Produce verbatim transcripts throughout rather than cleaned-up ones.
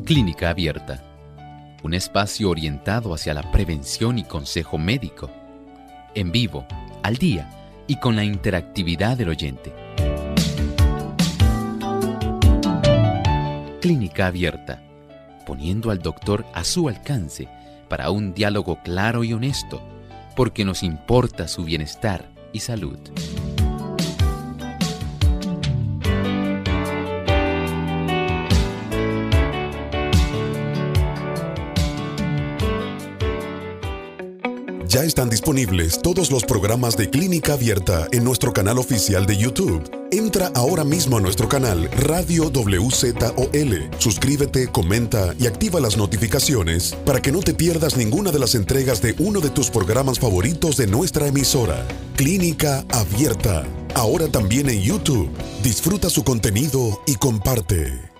Clínica Abierta, un espacio orientado hacia la prevención y consejo médico, en vivo, al día y con la interactividad del oyente. Clínica Abierta, poniendo al doctor a su alcance para un diálogo claro y honesto, porque nos importa su bienestar y salud. Ya están disponibles todos los programas de Clínica Abierta en nuestro canal oficial de YouTube. Entra ahora mismo a nuestro canal Radio W Z O L. Suscríbete, comenta y activa las notificaciones para que no te pierdas ninguna de las entregas de uno de tus programas favoritos de nuestra emisora. Clínica Abierta, ahora también en YouTube. Disfruta su contenido y comparte.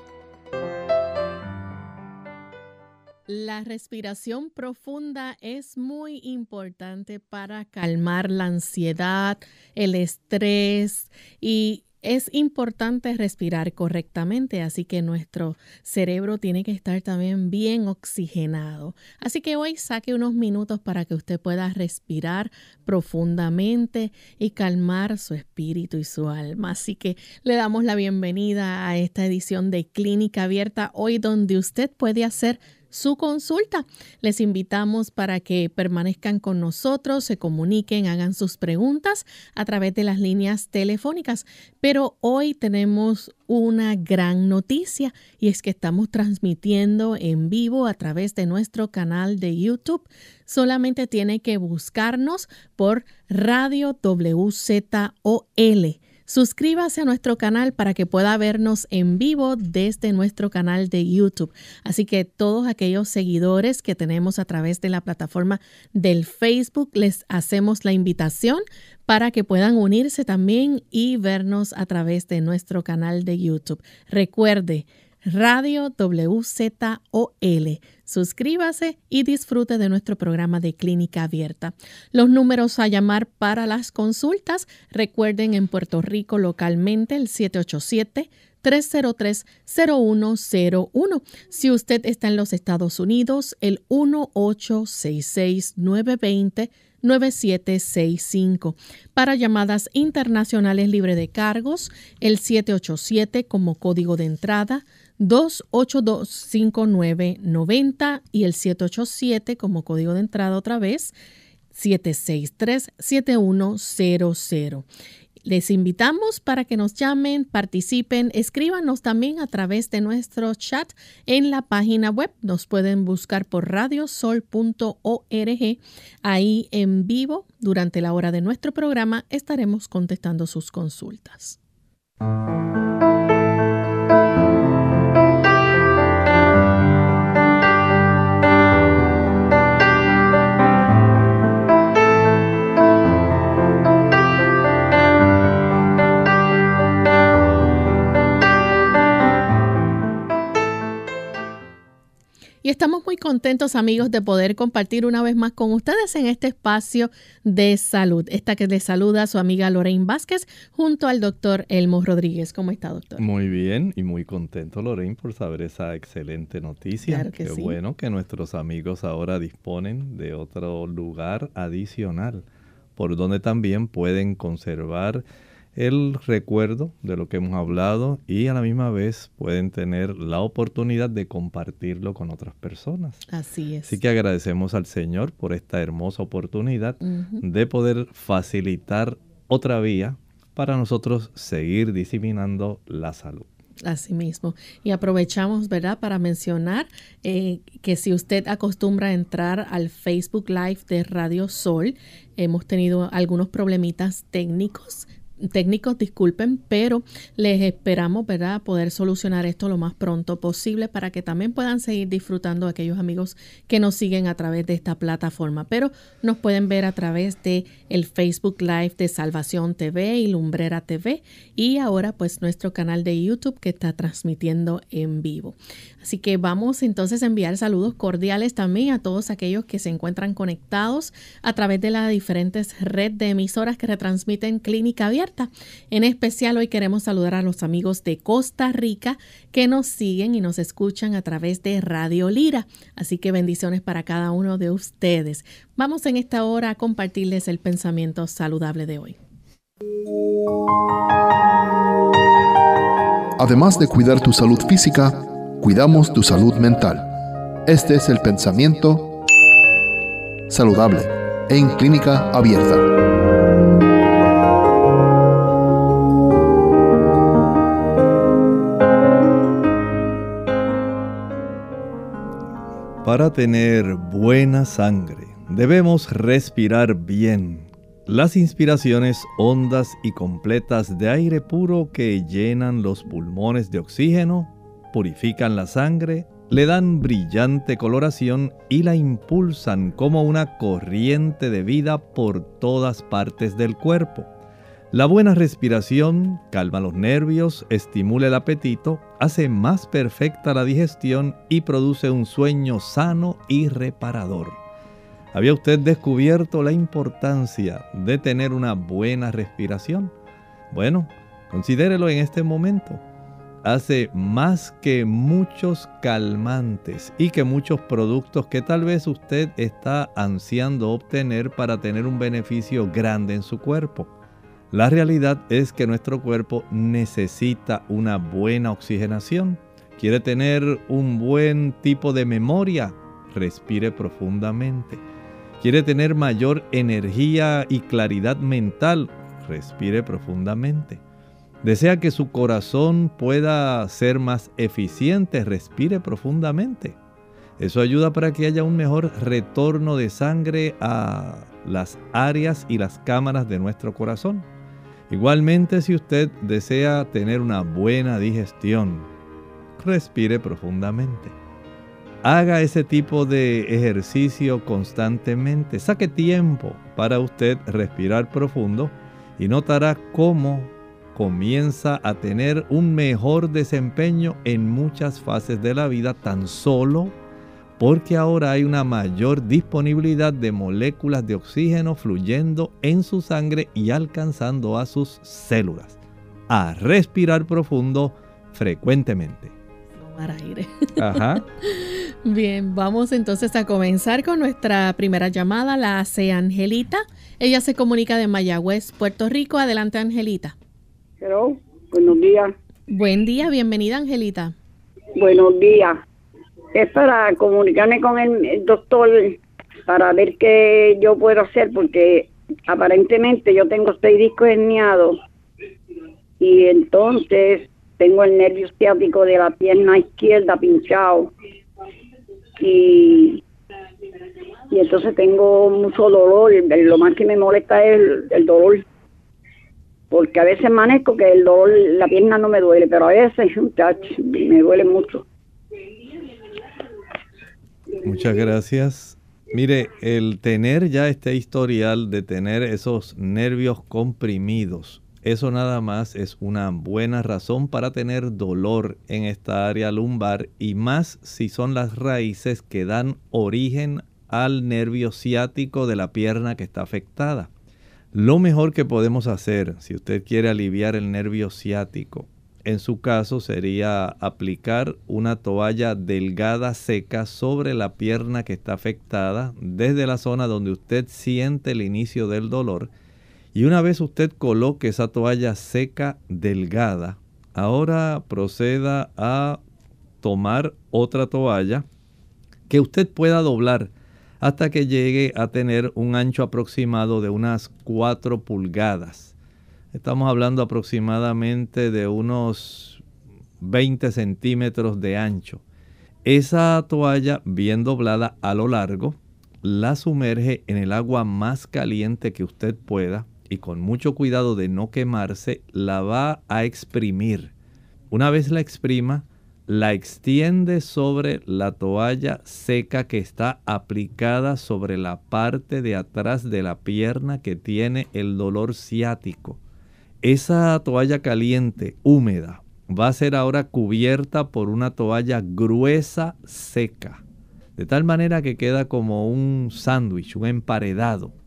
La respiración profunda es muy importante para calmar la ansiedad, el estrés, y es importante respirar correctamente, así que nuestro cerebro tiene que estar también bien oxigenado. Así que hoy saque unos minutos para que usted pueda respirar profundamente y calmar su espíritu y su alma. Así que le damos la bienvenida a esta edición de Clínica Abierta, hoy donde usted puede hacer su consulta. Les invitamos para que permanezcan con nosotros, se comuniquen, hagan sus preguntas a través de las líneas telefónicas. Pero hoy tenemos una gran noticia y es que estamos transmitiendo en vivo a través de nuestro canal de YouTube. Solamente tiene que buscarnos por Radio W Z O L. Suscríbase a nuestro canal para que pueda vernos en vivo desde nuestro canal de YouTube. Así que todos aquellos seguidores que tenemos a través de la plataforma del Facebook, les hacemos la invitación para que puedan unirse también y vernos a través de nuestro canal de YouTube. Recuerde, Radio W Z O L. Suscríbase y disfrute de nuestro programa de Clínica Abierta. Los números a llamar para las consultas, recuerden en Puerto Rico localmente el siete ocho siete, tres cero tres, cero uno cero uno. Si usted está en los Estados Unidos, el uno ocho seis seis, nueve dos cero, nueve siete seis cinco. Para llamadas internacionales libre de cargos, el siete ocho siete como código de entrada, dos ocho dos, cinco nueve nueve cero y el siete ocho siete como código de entrada otra vez, siete seis tres, siete uno cero cero. Les invitamos para que nos llamen, participen, escríbanos también a través de nuestro chat en la página web. Nos pueden buscar por radiosol punto org. Ahí en vivo, durante la hora de nuestro programa, estaremos contestando sus consultas. Y estamos muy contentos, amigos, de poder compartir una vez más con ustedes en este espacio de salud. Esta que les saluda su amiga Lorraine Vázquez junto al doctor Elmo Rodríguez. ¿Cómo está, doctor? Muy bien y muy contento, Lorraine, por saber esa excelente noticia. Claro que Qué sí. bueno que nuestros amigos ahora disponen de otro lugar adicional por donde también pueden conservar el recuerdo de lo que hemos hablado y a la misma vez pueden tener la oportunidad de compartirlo con otras personas. Así es. Así que agradecemos al Señor por esta hermosa oportunidad uh-huh. de poder facilitar otra vía para nosotros seguir diseminando la salud. Así mismo. Y aprovechamos, ¿verdad?, para mencionar eh, que si usted acostumbra a entrar al Facebook Live de Radio Sol, hemos tenido algunos problemitas técnicos. técnicos, disculpen, pero les esperamos, ¿verdad?, poder solucionar esto lo más pronto posible para que también puedan seguir disfrutando a aquellos amigos que nos siguen a través de esta plataforma. Pero nos pueden ver a través de el Facebook Live de Salvación T V y Lumbrera T V y ahora pues nuestro canal de YouTube que está transmitiendo en vivo. Así que vamos entonces a enviar saludos cordiales también a todos aquellos que se encuentran conectados a través de las diferentes redes de emisoras que retransmiten Clínica Abierta. Abierta. En especial hoy queremos saludar a los amigos de Costa Rica que nos siguen y nos escuchan a través de Radio Lira. Así que bendiciones para cada uno de ustedes. Vamos en esta hora a compartirles el pensamiento saludable de hoy. Además de cuidar tu salud física, cuidamos tu salud mental. Este es el pensamiento saludable en Clínica Abierta. Para tener buena sangre, debemos respirar bien. Las inspiraciones hondas y completas de aire puro que llenan los pulmones de oxígeno, purifican la sangre, le dan brillante coloración y la impulsan como una corriente de vida por todas partes del cuerpo. La buena respiración calma los nervios, estimula el apetito, hace más perfecta la digestión y produce un sueño sano y reparador. ¿Había usted descubierto la importancia de tener una buena respiración? Bueno, considérelo en este momento. Hace más que muchos calmantes y que muchos productos que tal vez usted está ansiando obtener para tener un beneficio grande en su cuerpo. La realidad es que nuestro cuerpo necesita una buena oxigenación. ¿Quiere tener un buen tipo de memoria? Respire profundamente. ¿Quiere tener mayor energía y claridad mental? Respire profundamente. ¿Desea que su corazón pueda ser más eficiente? Respire profundamente. Eso ayuda para que haya un mejor retorno de sangre a las áreas y las cámaras de nuestro corazón. Igualmente, si usted desea tener una buena digestión, respire profundamente. Haga ese tipo de ejercicio constantemente. Saque tiempo para usted respirar profundo y notará cómo comienza a tener un mejor desempeño en muchas fases de la vida tan solo porque ahora hay una mayor disponibilidad de moléculas de oxígeno fluyendo en su sangre y alcanzando a sus células. A respirar profundo frecuentemente. Aire. Ajá. Bien, vamos entonces a comenzar con nuestra primera llamada. La hace Angelita. Ella se comunica de Mayagüez, Puerto Rico. Adelante, Angelita. Hello, buenos días. Buen día, bienvenida, Angelita. Buenos días. Es para comunicarme con el, el doctor para ver qué yo puedo hacer, porque aparentemente yo tengo seis discos herniados y entonces tengo el nervio ciático de la pierna izquierda pinchado y, y entonces tengo mucho dolor. Lo más que me molesta es el, el dolor, porque a veces amanezco que el dolor, la pierna no me duele, pero a veces me duele mucho. Muchas gracias. Mire, el tener ya este historial de tener esos nervios comprimidos, eso nada más es una buena razón para tener dolor en esta área lumbar, y más si son las raíces que dan origen al nervio ciático de la pierna que está afectada. Lo mejor que podemos hacer, si usted quiere aliviar el nervio ciático, en su caso sería aplicar una toalla delgada seca sobre la pierna que está afectada, desde la zona donde usted siente el inicio del dolor. Y una vez usted coloque esa toalla seca delgada, ahora proceda a tomar otra toalla que usted pueda doblar hasta que llegue a tener un ancho aproximado de unas cuatro pulgadas. Estamos hablando aproximadamente de unos veinte centímetros de ancho. Esa toalla bien doblada a lo largo la sumerge en el agua más caliente que usted pueda y con mucho cuidado de no quemarse la va a exprimir. Una vez la exprima, la extiende sobre la toalla seca que está aplicada sobre la parte de atrás de la pierna que tiene el dolor ciático. Esa toalla caliente, húmeda, va a ser ahora cubierta por una toalla gruesa seca, de tal manera que queda como un sándwich, un emparedado.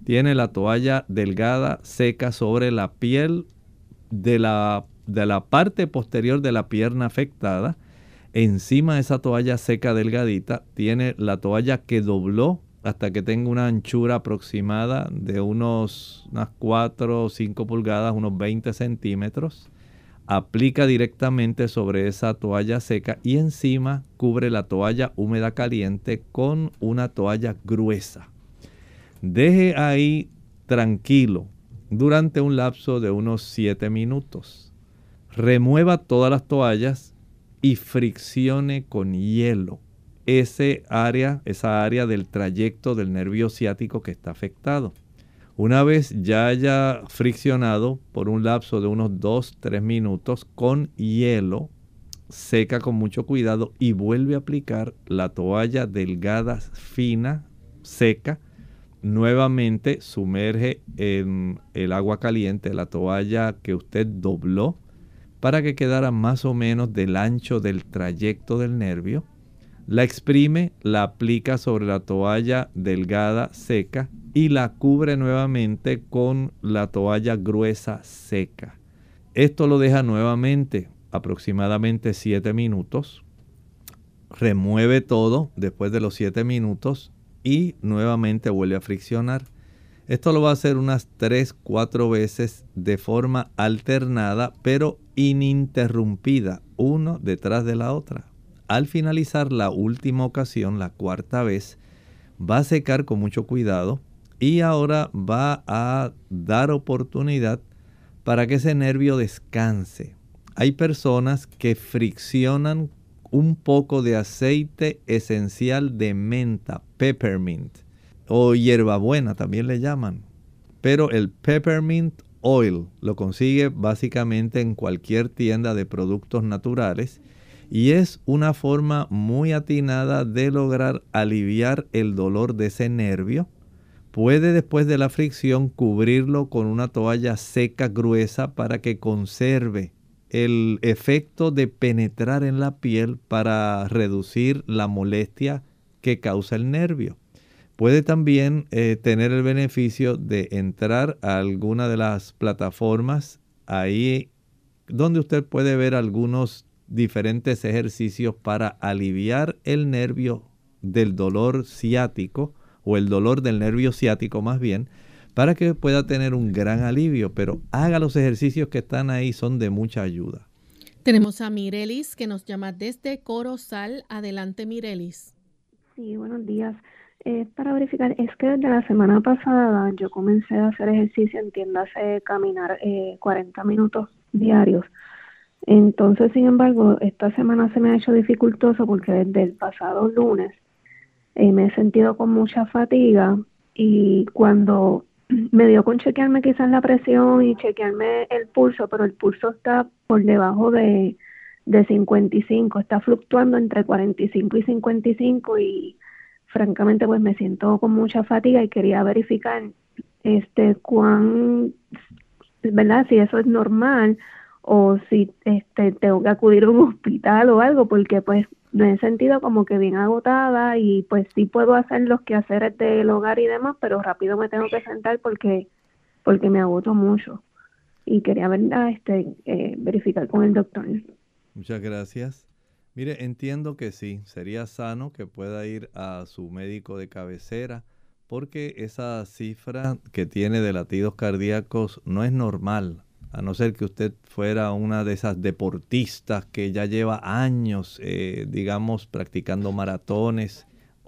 tiene la toalla delgada seca sobre la piel de la, de la parte posterior de la pierna afectada. Encima de esa toalla seca delgadita tiene la toalla que dobló hasta que tenga una anchura aproximada de unos, unas cuatro o cinco pulgadas, unos veinte centímetros. Aplica directamente sobre esa toalla seca y encima cubre la toalla húmeda caliente con una toalla gruesa. Deje ahí tranquilo durante un lapso de unos siete minutos. Remueva todas las toallas y friccione con hielo ese área, esa área del trayecto del nervio ciático que está afectado. Una vez ya haya friccionado por un lapso de unos dos a tres minutos con hielo, seca con mucho cuidado y vuelve a aplicar la toalla delgada, fina, seca. Nuevamente sumerge en el agua caliente la toalla que usted dobló para que quedara más o menos del ancho del trayecto del nervio. La exprime, la aplica sobre la toalla delgada seca y la cubre nuevamente con la toalla gruesa seca. Esto lo deja nuevamente aproximadamente siete minutos. Remueve todo después de los siete minutos y nuevamente vuelve a friccionar. Esto lo va a hacer unas tres, cuatro veces de forma alternada, pero ininterrumpida, uno detrás de la otra. Al finalizar la última ocasión, la cuarta vez, va a secar con mucho cuidado y ahora va a dar oportunidad para que ese nervio descanse. Hay personas que friccionan un poco de aceite esencial de menta, peppermint, o hierbabuena también le llaman. Pero el peppermint oil lo consigue básicamente en cualquier tienda de productos naturales y es una forma muy atinada de lograr aliviar el dolor de ese nervio. Puede después de la fricción cubrirlo con una toalla seca gruesa para que conserve el efecto de penetrar en la piel para reducir la molestia que causa el nervio. Puede también eh, tener el beneficio de entrar a alguna de las plataformas ahí donde usted puede ver algunos diferentes ejercicios para aliviar el nervio del dolor ciático o el dolor del nervio ciático más bien, para que pueda tener un gran alivio, pero haga los ejercicios que están ahí, son de mucha ayuda. Tenemos a Mirelis que nos llama desde Corozal. Adelante, Mirelis. Sí, buenos días. Eh, para verificar, es que desde la semana pasada yo comencé a hacer ejercicio, entiéndase caminar eh, cuarenta minutos diarios. Entonces, sin embargo, esta semana se me ha hecho dificultoso porque desde el pasado lunes eh, me he sentido con mucha fatiga y cuando me dio con chequearme quizás la presión y chequearme el pulso, pero el pulso está por debajo de, de cincuenta y cinco, está fluctuando entre cuarenta y cinco y cincuenta y cinco y francamente pues me siento con mucha fatiga y quería verificar este cuán, ¿verdad? Si eso es normal o si este tengo que acudir a un hospital o algo, porque pues me he sentido como que bien agotada y pues sí puedo hacer los quehaceres del hogar y demás, pero rápido me tengo que sentar porque porque me agoto mucho y quería ¿verdad? este eh, verificar con el doctor. Muchas gracias. Mire, entiendo que sí, sería sano que pueda ir a su médico de cabecera porque esa cifra que tiene de latidos cardíacos no es normal. A no ser que usted fuera una de esas deportistas que ya lleva años, eh, digamos, practicando maratones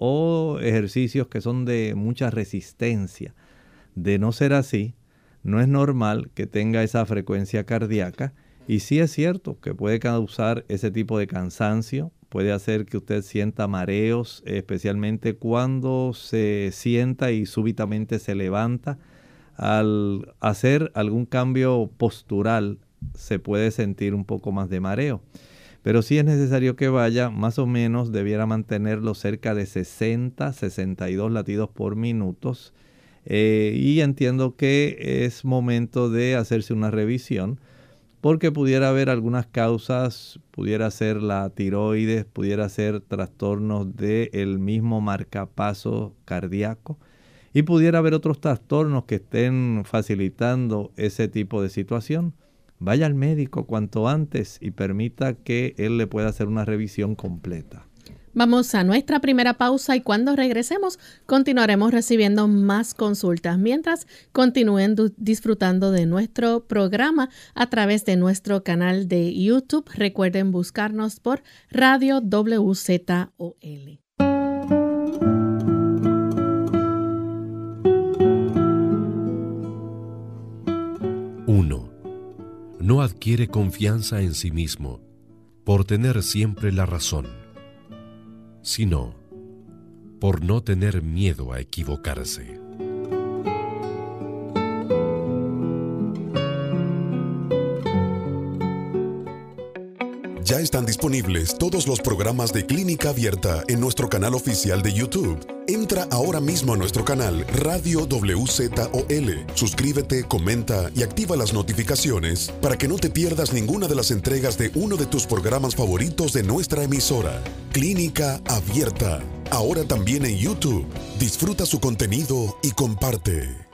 o ejercicios que son de mucha resistencia. De no ser así, no es normal que tenga esa frecuencia cardíaca. Y sí es cierto que puede causar ese tipo de cansancio, puede hacer que usted sienta mareos, especialmente cuando se sienta y súbitamente se levanta. Al hacer algún cambio postural se puede sentir un poco más de mareo. Pero sí es necesario que vaya, más o menos debiera mantenerlo cerca de sesenta, sesenta y dos latidos por minuto. Eh, y entiendo que es momento de hacerse una revisión porque pudiera haber algunas causas, pudiera ser la tiroides, pudiera ser trastornos del mismo marcapaso cardíaco. y pudiera haber otros trastornos que estén facilitando ese tipo de situación, vaya al médico cuanto antes y permita que él le pueda hacer una revisión completa. Vamos a nuestra primera pausa y cuando regresemos continuaremos recibiendo más consultas. Mientras continúen disfrutando de nuestro programa a través de nuestro canal de YouTube. Recuerden buscarnos por Radio W Z O L. uno. No adquiere confianza en sí mismo por tener siempre la razón, sino por no tener miedo a equivocarse. Ya están disponibles todos los programas de Clínica Abierta en nuestro canal oficial de YouTube. Entra ahora mismo a nuestro canal Radio W Z O L. Suscríbete, comenta y activa las notificaciones para que no te pierdas ninguna de las entregas de uno de tus programas favoritos de nuestra emisora. Clínica Abierta, ahora también en YouTube. Disfruta su contenido y comparte.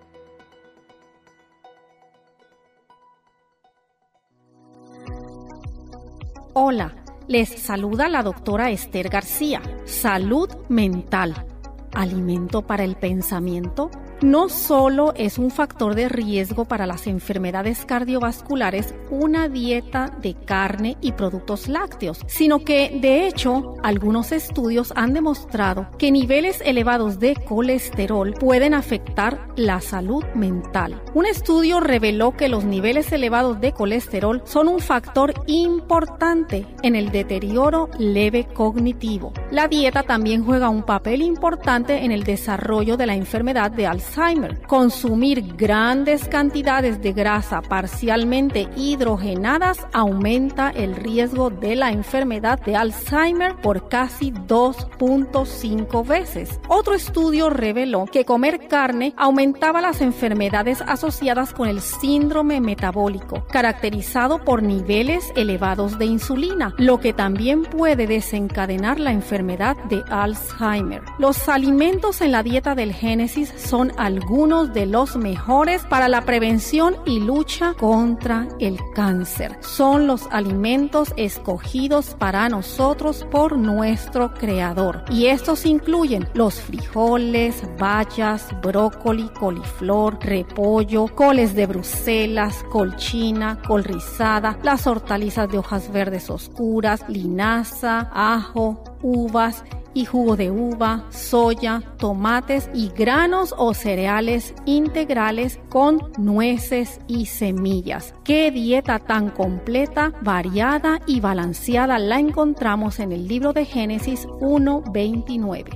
Hola, les saluda la doctora Esther García. Salud mental. ¿Alimento para el pensamiento? No solo es un factor de riesgo para las enfermedades cardiovasculares una dieta de carne y productos lácteos, sino que, de hecho, algunos estudios han demostrado que niveles elevados de colesterol pueden afectar la salud mental. Un estudio reveló que los niveles elevados de colesterol son un factor importante en el deterioro leve cognitivo. La dieta también juega un papel importante en el desarrollo de la enfermedad de Alzheimer. Alzheimer. Consumir grandes cantidades de grasa parcialmente hidrogenadas aumenta el riesgo de la enfermedad de Alzheimer por casi dos punto cinco veces. Otro estudio reveló que comer carne aumentaba las enfermedades asociadas con el síndrome metabólico, caracterizado por niveles elevados de insulina, lo que también puede desencadenar la enfermedad de Alzheimer. Los alimentos en la dieta del Génesis son algunos de los mejores para la prevención y lucha contra el cáncer. Son los alimentos escogidos para nosotros por nuestro Creador. Y estos incluyen los frijoles, bayas, brócoli, coliflor, repollo, coles de Bruselas, col china, col rizada, las hortalizas de hojas verdes oscuras, linaza, ajo, uvas y jugo de uva, soya, tomates y granos o cereales integrales con nueces y semillas. ¡Qué dieta tan completa, variada y balanceada la encontramos en el libro de Génesis uno veintinueve!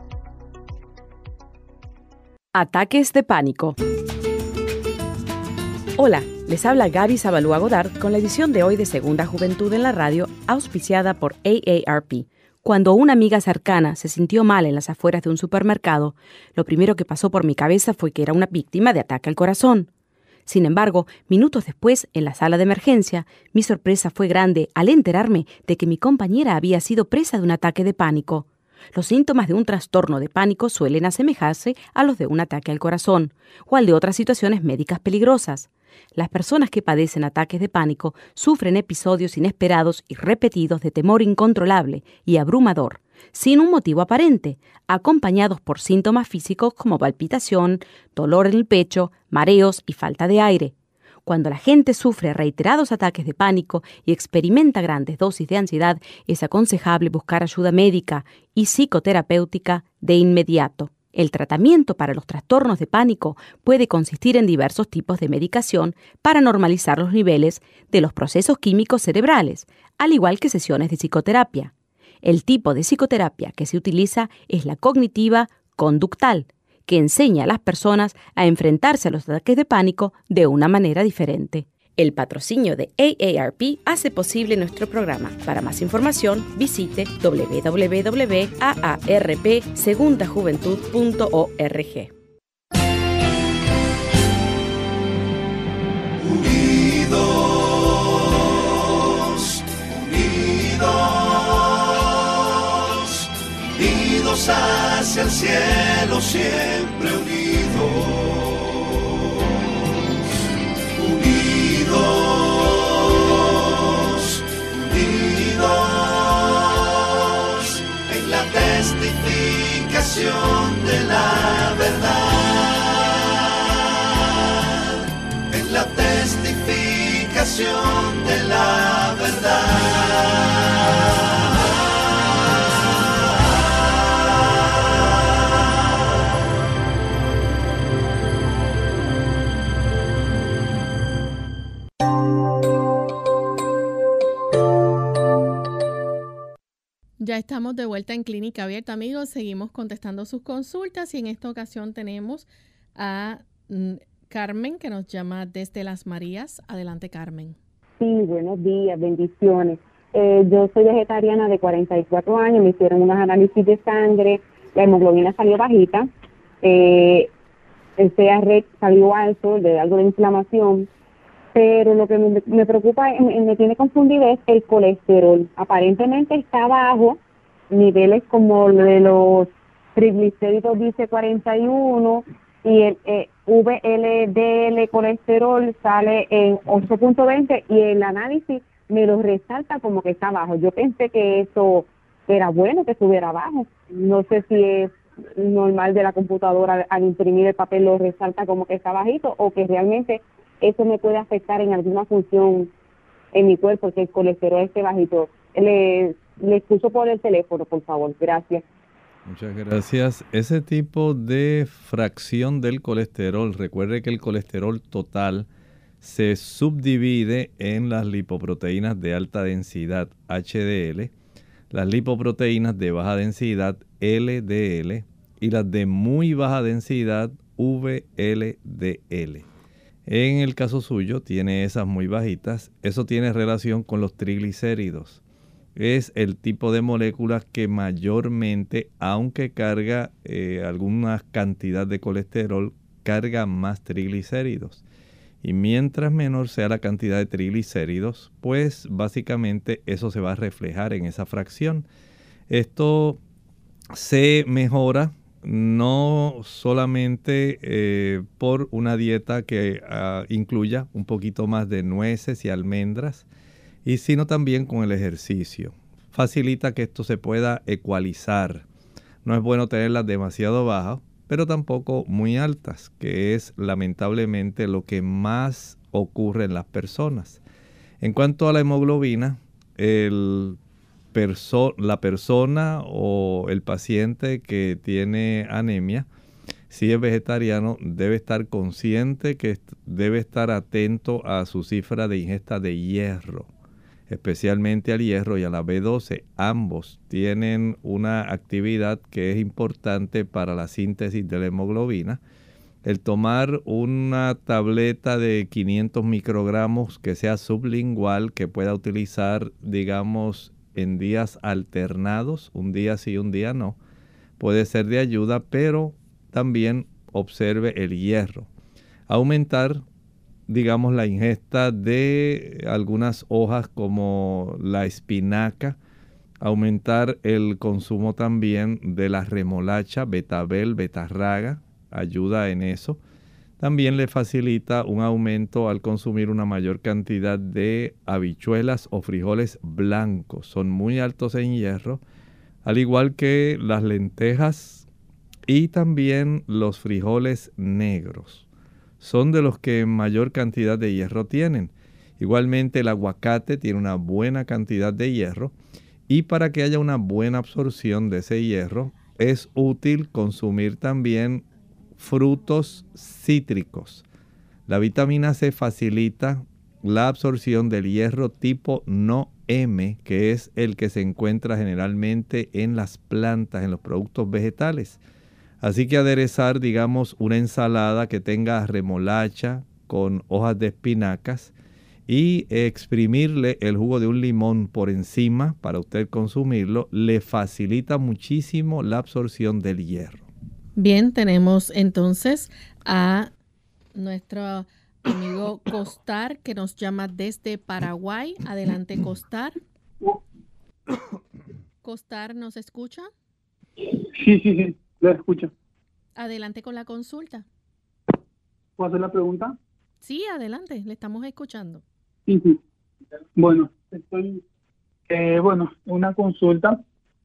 Ataques de pánico. Hola, les habla Gaby Zabalúa Godard con la edición de hoy de Segunda Juventud en la Radio, auspiciada por A A R P. Cuando una amiga cercana se sintió mal en las afueras de un supermercado, lo primero que pasó por mi cabeza fue que era una víctima de ataque al corazón. Sin embargo, minutos después, en la sala de emergencia, mi sorpresa fue grande al enterarme de que mi compañera había sido presa de un ataque de pánico. Los síntomas de un trastorno de pánico suelen asemejarse a los de un ataque al corazón o al de otras situaciones médicas peligrosas. Las personas que padecen ataques de pánico sufren episodios inesperados y repetidos de temor incontrolable y abrumador, sin un motivo aparente, acompañados por síntomas físicos como palpitación, dolor en el pecho, mareos y falta de aire. Cuando la gente sufre reiterados ataques de pánico y experimenta grandes dosis de ansiedad, es aconsejable buscar ayuda médica y psicoterapéutica de inmediato. El tratamiento para los trastornos de pánico puede consistir en diversos tipos de medicación para normalizar los niveles de los procesos químicos cerebrales, al igual que sesiones de psicoterapia. El tipo de psicoterapia que se utiliza es la cognitiva conductal, que enseña a las personas a enfrentarse a los ataques de pánico de una manera diferente. El patrocinio de A A R P hace posible nuestro programa. Para más información, visite w w w punto a a r p segunda juventud punto org. Unidos, unidos, unidos Vamos hacia el cielo siempre unidos, unidos, unidos en la testificación de la verdad, en la testificación de la verdad. Ya estamos de vuelta en Clínica Abierta, amigos. Seguimos contestando sus consultas y en esta ocasión tenemos a mm, Carmen, que nos llama desde Las Marías. Adelante, Carmen. Sí, buenos días, bendiciones. Eh, yo soy vegetariana de cuarenta y cuatro años, me hicieron unos análisis de sangre, la hemoglobina salió bajita, eh, el C R X salió alto, de algo de inflamación, pero lo que me, me preocupa, me, me tiene confundida es el colesterol. Aparentemente está bajo, niveles como de los triglicéridos dice cuarenta y uno y el eh, V L D L colesterol sale en ocho punto veinte y el análisis me lo resalta como que está bajo. Yo pensé que eso era bueno, que estuviera bajo. No sé si es normal de la computadora, al imprimir el papel lo resalta como que está bajito o que realmente eso me puede afectar en alguna función en mi cuerpo, que el colesterol esté bajito. Le, le escucho por el teléfono, por favor. Gracias. Muchas gracias. Ese tipo de fracción del colesterol, recuerde que el colesterol total se subdivide en las lipoproteínas de alta densidad, H D L, las lipoproteínas de baja densidad, L D L, y las de muy baja densidad, V L D L. En el caso suyo, tiene esas muy bajitas. Eso tiene relación con los triglicéridos. Es el tipo de moléculas que mayormente, aunque carga eh, alguna cantidad de colesterol, carga más triglicéridos. Y mientras menor sea la cantidad de triglicéridos, pues básicamente eso se va a reflejar en esa fracción. Esto se mejora no solamente eh, por una dieta que uh, incluya un poquito más de nueces y almendras, y sino también con el ejercicio. Facilita que esto se pueda ecualizar. No es bueno tenerlas demasiado bajas, pero tampoco muy altas, que es lamentablemente lo que más ocurre en las personas. En cuanto a la hemoglobina, el perso- la persona o el paciente que tiene anemia, si es vegetariano, debe estar consciente que debe estar atento a su cifra de ingesta de hierro, especialmente al hierro y a la B doce. Ambos tienen una actividad que es importante para la síntesis de la hemoglobina. El tomar una tableta de quinientos microgramos que sea sublingual, que pueda utilizar, digamos, en días alternados, un día sí, un día no, puede ser de ayuda, pero también observe el hierro. Aumentar, digamos, la ingesta de algunas hojas como la espinaca, aumentar el consumo también de la remolacha, betabel, betarraga, ayuda en eso. También le facilita un aumento al consumir una mayor cantidad de habichuelas o frijoles blancos. Son muy altos en hierro, al igual que las lentejas y también los frijoles negros. Son de los que mayor cantidad de hierro tienen. Igualmente el aguacate tiene una buena cantidad de hierro y para que haya una buena absorción de ese hierro es útil consumir también frutos cítricos. La vitamina C facilita la absorción del hierro tipo no M, que es el que se encuentra generalmente en las plantas, en los productos vegetales. Así que aderezar, digamos, una ensalada que tenga remolacha con hojas de espinacas y exprimirle el jugo de un limón por encima para usted consumirlo, le facilita muchísimo la absorción del hierro. Bien, tenemos entonces a nuestro amigo Costar que nos llama desde Paraguay. Adelante, Costar. Costar, ¿nos escucha? Sí, sí, sí, la escucho. Adelante con la consulta. ¿Puedo hacer la pregunta? Sí, adelante, le estamos escuchando. Sí, sí. Bueno, estoy, eh, bueno, una consulta,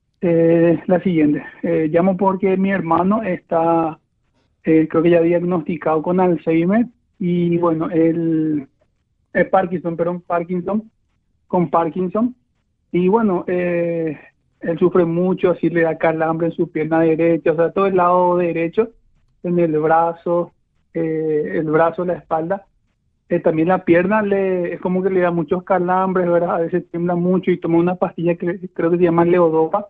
eh, la siguiente. Eh, llamo porque mi hermano está, eh, creo que ya diagnosticado con Alzheimer y bueno, el, el Parkinson, perdón, Parkinson, con Parkinson. Y bueno, eh, él sufre mucho, así le da calambre en su pierna derecha, o sea, todo el lado derecho, en el brazo, eh, el brazo, la espalda. Eh, también la pierna le es como que le da muchos calambres, ¿verdad? A veces tiembla mucho y toma una pastilla que creo que se llama levodopa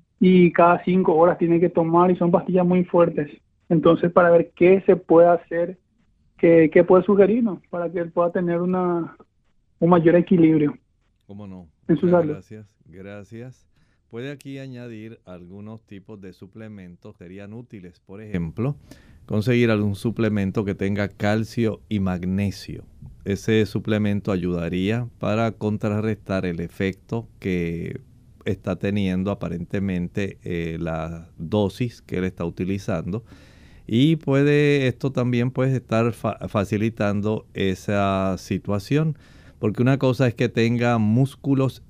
y cada cinco horas tiene que tomar y son pastillas muy fuertes. Entonces, para ver qué se puede hacer, qué, qué puede sugerirnos para que él pueda tener una, un mayor equilibrio. ¿Cómo no? En su salud. Gracias, gracias. Puede aquí añadir algunos tipos de suplementos que serían útiles. Por ejemplo, conseguir algún suplemento que tenga calcio y magnesio. Ese suplemento ayudaría para contrarrestar el efecto que está teniendo aparentemente eh, la dosis que él está utilizando. Y puede esto también puede estar fa facilitando esa situación. Porque una cosa es que tenga músculos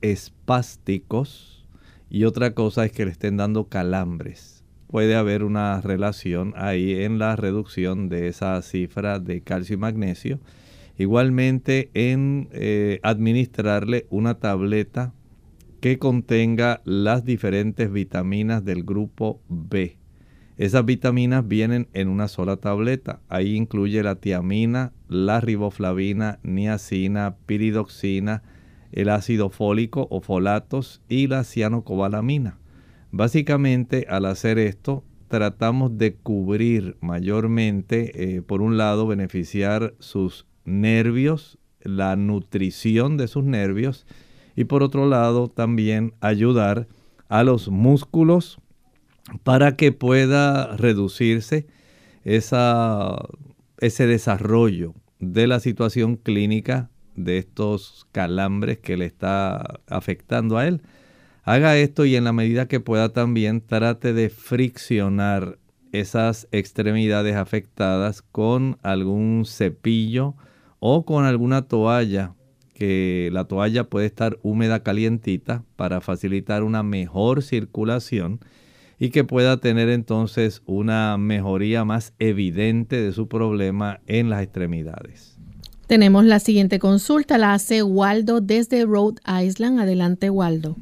espásticos y otra cosa es que le estén dando calambres. Puede haber una relación ahí en la reducción de esa cifra de calcio y magnesio. Igualmente en eh, administrarle una tableta que contenga las diferentes vitaminas del grupo B. Esas vitaminas vienen en una sola tableta. Ahí incluye la tiamina, la riboflavina, niacina, piridoxina, el ácido fólico o folatos y la cianocobalamina. Básicamente, al hacer esto, tratamos de cubrir mayormente, eh, por un lado, beneficiar sus nervios, la nutrición de sus nervios, y por otro lado, también ayudar a los músculos para que pueda reducirse esa, ese desarrollo de la situación clínica de estos calambres que le está afectando a él. Haga esto y en la medida que pueda también trate de friccionar esas extremidades afectadas con algún cepillo o con alguna toalla, que la toalla puede estar húmeda calientita para facilitar una mejor circulación y que pueda tener entonces una mejoría más evidente de su problema en las extremidades. Tenemos la siguiente consulta, la hace Waldo desde Rhode Island. Adelante, Waldo.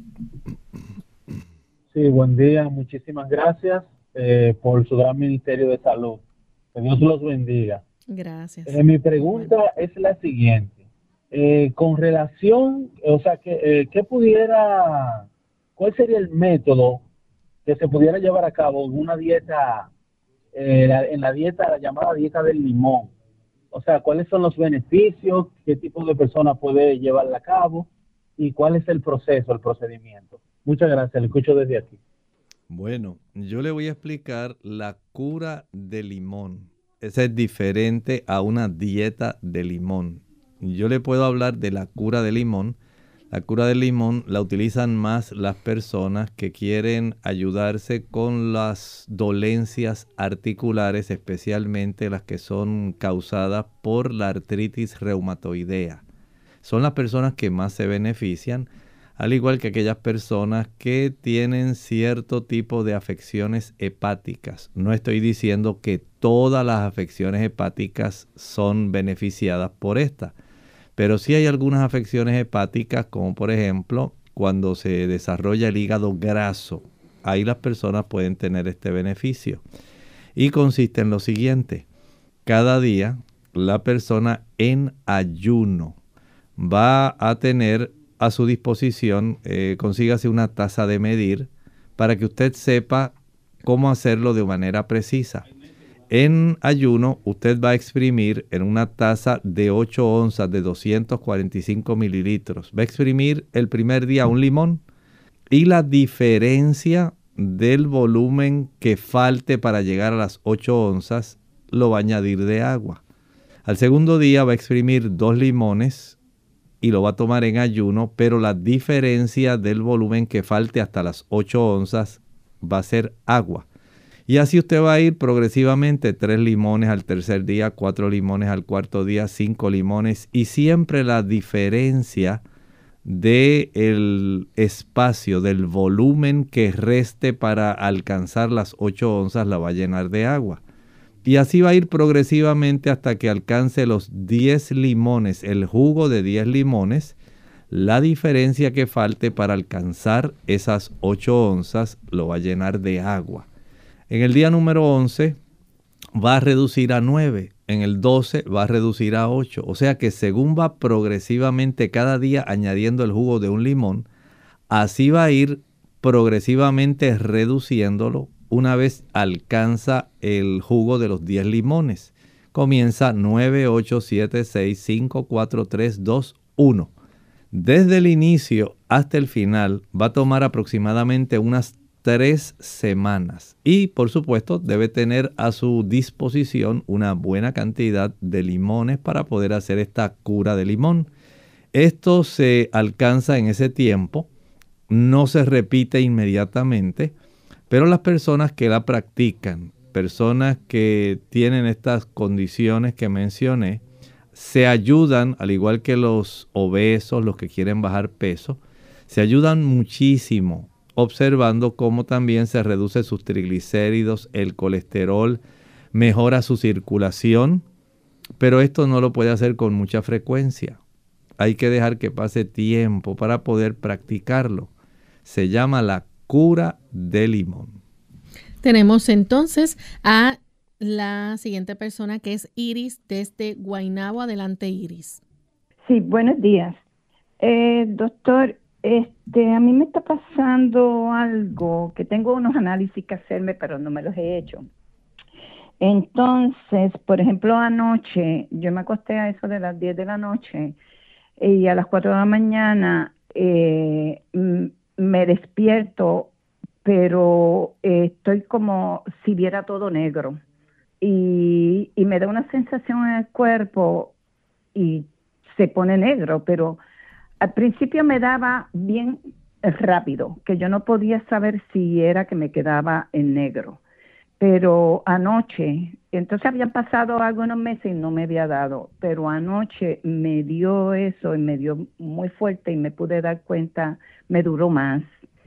Sí, buen día. Muchísimas gracias eh, por su gran ministerio de salud. Que Dios los bendiga. Gracias. Eh, mi pregunta bueno. es la siguiente. Eh, con relación, o sea, que, eh, ¿qué pudiera, cuál sería el método que se pudiera llevar a cabo en una dieta, eh, la, en la dieta, la llamada dieta del limón? O sea, ¿cuáles son los beneficios? ¿Qué tipo de persona puede llevarla a cabo? ¿Y cuál es el proceso, el procedimiento? Muchas gracias, le escucho desde aquí. Bueno, yo le voy a explicar la cura de limón. Esa es diferente a una dieta de limón. Yo le puedo hablar de la cura de limón. La cura del limón la utilizan más las personas que quieren ayudarse con las dolencias articulares, especialmente las que son causadas por la artritis reumatoidea. Son las personas que más se benefician, al igual que aquellas personas que tienen cierto tipo de afecciones hepáticas. No estoy diciendo que todas las afecciones hepáticas son beneficiadas por esta. Pero sí hay algunas afecciones hepáticas, como por ejemplo, cuando se desarrolla el hígado graso. Ahí las personas pueden tener este beneficio. Y consiste en lo siguiente. Cada día, la persona en ayuno va a tener a su disposición, eh, consígase una taza de medir para que usted sepa cómo hacerlo de manera precisa. En ayuno, usted va a exprimir en una taza de ocho onzas de doscientos cuarenta y cinco mililitros. Va a exprimir el primer día un limón y la diferencia del volumen que falte para llegar a las ocho onzas lo va a añadir de agua. Al segundo día va a exprimir dos limones y lo va a tomar en ayuno, pero la diferencia del volumen que falte hasta las ocho onzas va a ser agua. Y así usted va a ir progresivamente, tres limones al tercer día, cuatro limones al cuarto día, cinco limones. Y siempre la diferencia del espacio, del volumen que reste para alcanzar las ocho onzas la va a llenar de agua. Y así va a ir progresivamente hasta que alcance los diez limones, el jugo de diez limones. La diferencia que falte para alcanzar esas ocho onzas lo va a llenar de agua. En el día número once va a reducir a nueve, en el doce va a reducir a ocho. O sea que según va progresivamente cada día añadiendo el jugo de un limón, así va a ir progresivamente reduciéndolo una vez alcanza el jugo de los diez limones. Comienza nueve, ocho, siete, seis, cinco, cuatro, tres, dos, uno. Desde el inicio hasta el final va a tomar aproximadamente unas tres semanas y por supuesto debe tener a su disposición una buena cantidad de limones para poder hacer esta cura de limón. Esto se alcanza en ese tiempo, no se repite inmediatamente, pero las personas que la practican, personas que tienen estas condiciones que mencioné, se ayudan, al igual que los obesos, los que quieren bajar peso, se ayudan muchísimo observando cómo también se reduce sus triglicéridos, el colesterol, mejora su circulación, pero esto no lo puede hacer con mucha frecuencia. Hay que dejar que pase tiempo para poder practicarlo. Se llama la cura de limón. Tenemos entonces a la siguiente persona que es Iris desde Guaynabo. Adelante, Iris. Sí, buenos días. Eh, doctor, Este, a mí me está pasando algo, que tengo unos análisis que hacerme, pero no me los he hecho. Entonces, por ejemplo, anoche, yo me acosté a eso de las diez de la noche y a las cuatro de la mañana eh, me despierto, pero eh, estoy como si viera todo negro y, y me da una sensación en el cuerpo y se pone negro, pero al principio me daba bien rápido, que yo no podía saber si era que me quedaba en negro. Pero anoche, entonces habían pasado algunos meses y no me había dado, pero anoche me dio eso y me dio muy fuerte y me pude dar cuenta, me duró más.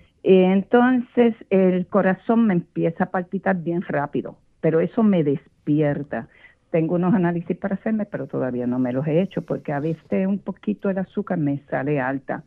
Entonces el corazón me empieza a palpitar bien rápido, pero eso me despierta. Tengo unos análisis para hacerme, pero todavía no me los he hecho porque a veces un poquito el azúcar me sale alta.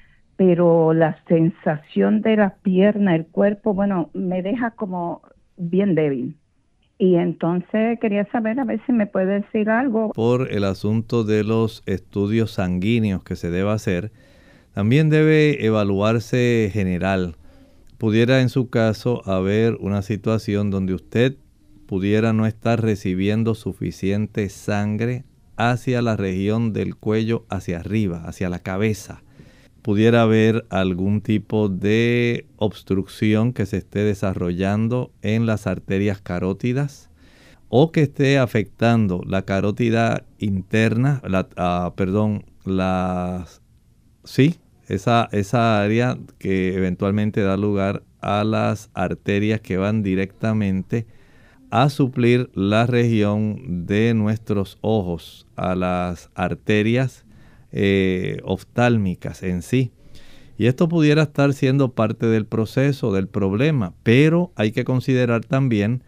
Pero la sensación de la pierna, el cuerpo, bueno, me deja como bien débil. Y entonces quería saber a ver si me puede decir algo. Por el asunto de los estudios sanguíneos que se debe hacer, también debe evaluarse general. Pudiera en su caso haber una situación donde usted pudiera no estar recibiendo suficiente sangre hacia la región del cuello, hacia arriba, hacia la cabeza. Pudiera haber algún tipo de obstrucción que se esté desarrollando en las arterias carótidas o que esté afectando la carótida interna, la, uh, perdón, las, sí, esa, esa área que eventualmente da lugar a las arterias que van directamente a suplir la región de nuestros ojos, a las arterias eh, oftálmicas en sí. Y esto pudiera estar siendo parte del proceso, del problema, pero hay que considerar también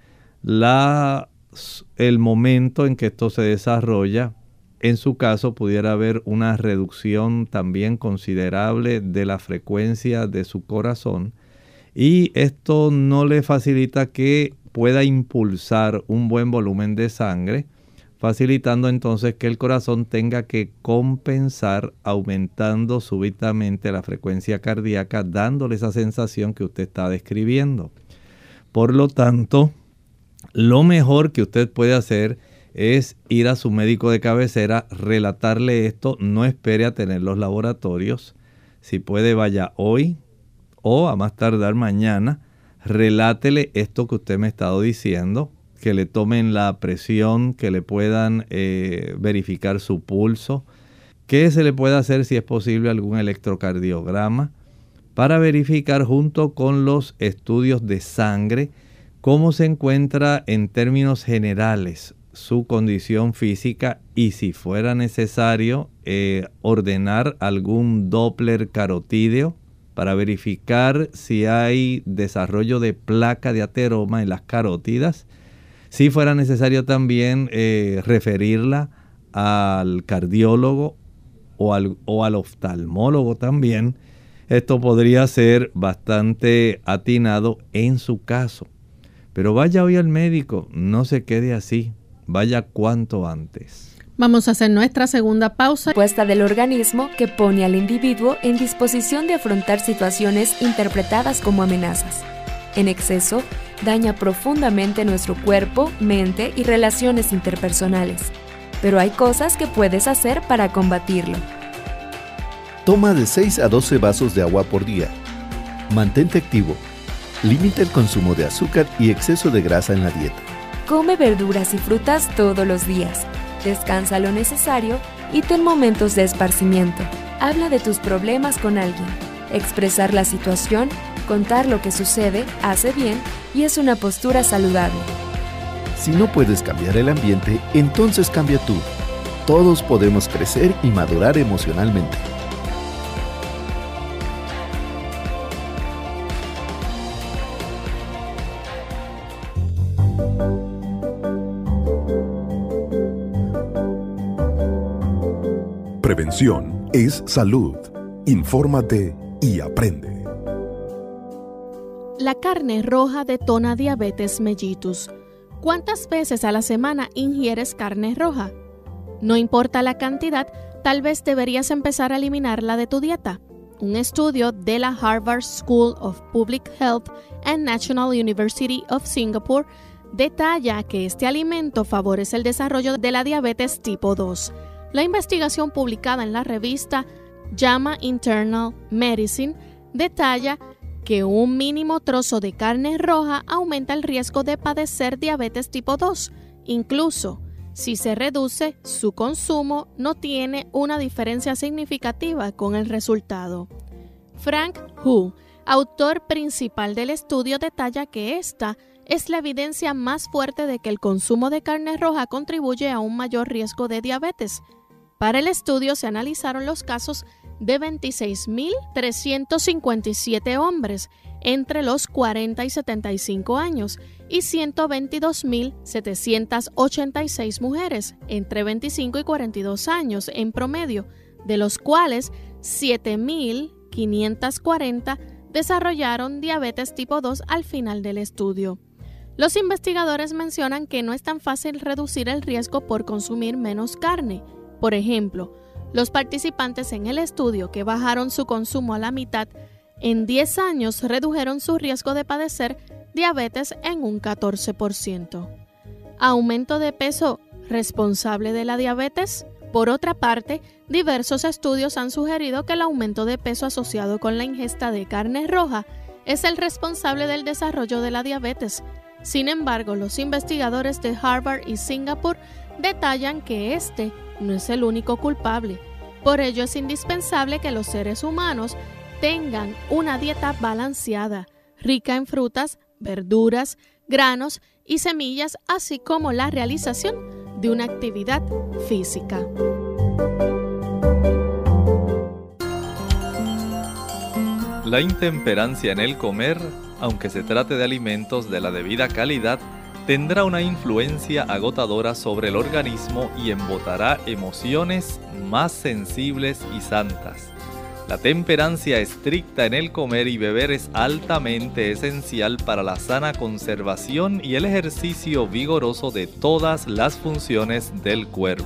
la, el momento en que esto se desarrolla. En su caso pudiera haber una reducción también considerable de la frecuencia de su corazón y esto no le facilita que pueda impulsar un buen volumen de sangre, facilitando entonces que el corazón tenga que compensar aumentando súbitamente la frecuencia cardíaca, dándole esa sensación que usted está describiendo. Por lo tanto, lo mejor que usted puede hacer es ir a su médico de cabecera, relatarle esto, no espere a tener los laboratorios. Si puede, vaya hoy o a más tardar mañana. Relátele esto que usted me ha estado diciendo, que le tomen la presión, que le puedan eh, verificar su pulso, que se le pueda hacer si es posible algún electrocardiograma, para verificar junto con los estudios de sangre cómo se encuentra en términos generales su condición física y si fuera necesario eh, ordenar algún Doppler carotídeo para verificar si hay desarrollo de placa de ateroma en las carótidas. Si fuera necesario también eh, referirla al cardiólogo o al, o al oftalmólogo también. Esto podría ser bastante atinado en su caso. Pero vaya hoy al médico, no se quede así, vaya cuanto antes. Vamos a hacer nuestra segunda pausa. Respuesta del organismo que pone al individuo en disposición de afrontar situaciones interpretadas como amenazas. En exceso, daña profundamente nuestro cuerpo, mente y relaciones interpersonales. Pero hay cosas que puedes hacer para combatirlo. Toma de seis a doce vasos de agua por día. Mantente activo. Limita el consumo de azúcar y exceso de grasa en la dieta. Come verduras y frutas todos los días. Descansa lo necesario y ten momentos de esparcimiento. Habla de tus problemas con alguien. Expresar la situación, contar lo que sucede, hace bien y es una postura saludable. Si no puedes cambiar el ambiente, entonces cambia tú. Todos podemos crecer y madurar emocionalmente. Prevención es salud. Infórmate y aprende. La carne roja detona diabetes mellitus. ¿Cuántas veces a la semana ingieres carne roja? No importa la cantidad, tal vez deberías empezar a eliminarla de tu dieta. Un estudio de la Harvard School of Public Health and National University of Singapore detalla que este alimento favorece el desarrollo de la diabetes tipo dos. La investigación publicada en la revista JAMA Internal Medicine detalla que un mínimo trozo de carne roja aumenta el riesgo de padecer diabetes tipo dos. Incluso si se reduce su consumo, no tiene una diferencia significativa con el resultado. Frank Hu, autor principal del estudio, detalla que esta es la evidencia más fuerte de que el consumo de carne roja contribuye a un mayor riesgo de diabetes. Para el estudio se analizaron los casos de veintiséis mil trescientos cincuenta y siete hombres entre los cuarenta y setenta y cinco años y ciento veintidós mil setecientas ochenta y seis mujeres entre veinticinco y cuarenta y dos años en promedio, de los cuales siete mil quinientos cuarenta desarrollaron diabetes tipo dos al final del estudio. Los investigadores mencionan que no es tan fácil reducir el riesgo por consumir menos carne. Por ejemplo, los participantes en el estudio que bajaron su consumo a la mitad en diez años redujeron su riesgo de padecer diabetes en un catorce por ciento. ¿Aumento de peso responsable de la diabetes? Por otra parte, diversos estudios han sugerido que el aumento de peso asociado con la ingesta de carne roja es el responsable del desarrollo de la diabetes. Sin embargo, los investigadores de Harvard y Singapur detallan que este no es el único culpable. Por ello es indispensable que los seres humanos tengan una dieta balanceada, rica en frutas, verduras, granos y semillas, así como la realización de una actividad física. La intemperancia en el comer, aunque se trate de alimentos de la debida calidad, tendrá una influencia agotadora sobre el organismo y embotará emociones más sensibles y santas. La temperancia estricta en el comer y beber es altamente esencial para la sana conservación y el ejercicio vigoroso de todas las funciones del cuerpo.